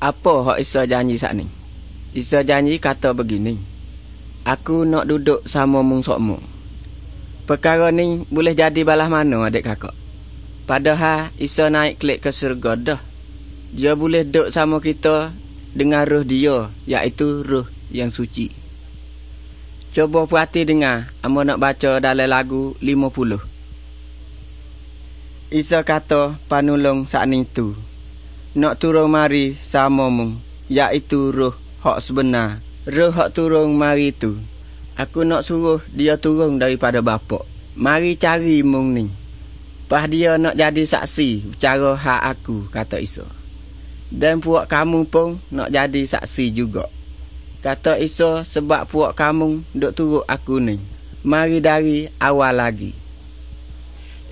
Apa hak Isa janji saat ni? Isa janji kata begini, aku nak duduk sama mung sokmu. Perkara ni boleh jadi balas mana adik kakak? Padahal Isa naik kelik ke syurga dah. Dia boleh duduk sama kita dengan roh dia, iaitu roh yang suci. Coba perhati dengar, amba nak baca dalam lagu 50. Isa kata panulung sakning tu, nak turun mari sama mung, iaitu roh hak sebenar. Roh hak turun mari tu, aku nak suruh dia turun daripada Bapa. Mari cari mung ni. Pas dia nak jadi saksi bicara hak aku, kata Isa. Dan puak kamu pun nak jadi saksi juga. Kata Isa, sebab puak kamu duk turut aku ni. Mari dari awal lagi.